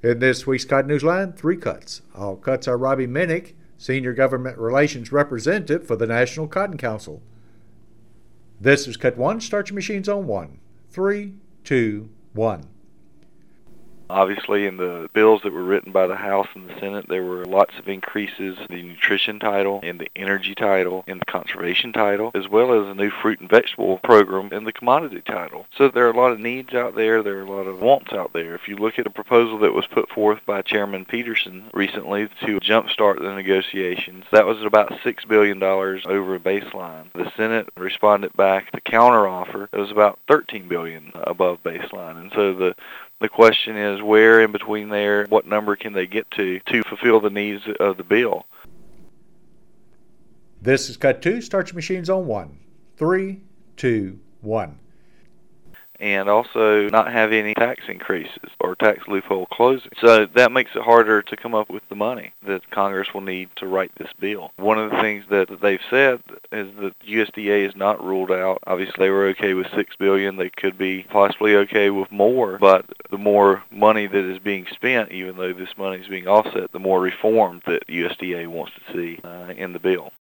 In this week's Cotton Newsline, 3 cuts. All cuts are Robbie Minnick, Senior Government Relations Representative for the National Cotton Council. This is Cut 1. Start your machines on 1. 3, 2, 1. Obviously, in the bills that were written by the House and the Senate, there were lots of increases in the nutrition title, in the energy title, in the conservation title, as well as a new fruit and vegetable program in the commodity title. So there are a lot of needs out there. There are a lot of wants out there. If you look at a proposal that was put forth by Chairman Peterson recently to jumpstart the negotiations, that was about $6 billion over a baseline. The Senate responded back to counteroffer. It was about $13 billion above baseline. And so the question is, where in between there, what number can they get to fulfill the needs of the bill? This is Cut 2. Start your machines on 1. 3, 2, 1. And also not have any tax increases or tax loophole closing. So that makes it harder to come up with the money that Congress will need to write this bill. One of the things that they've said is that USDA is not ruled out. Obviously, they were okay with $6 billion. They could be possibly okay with more, but the more money that is being spent, even though this money is being offset, the more reform that USDA wants to see in the bill.